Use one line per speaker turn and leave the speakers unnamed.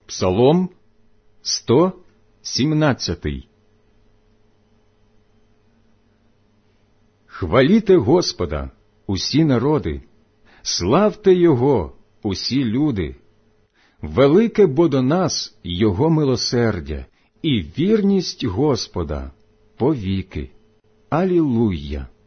Псалом 117. Хваліте Господа, усі народи, славте Його, усі люди. Велике бо до нас Його милосердя і вірність Господа повіки. Алілуя!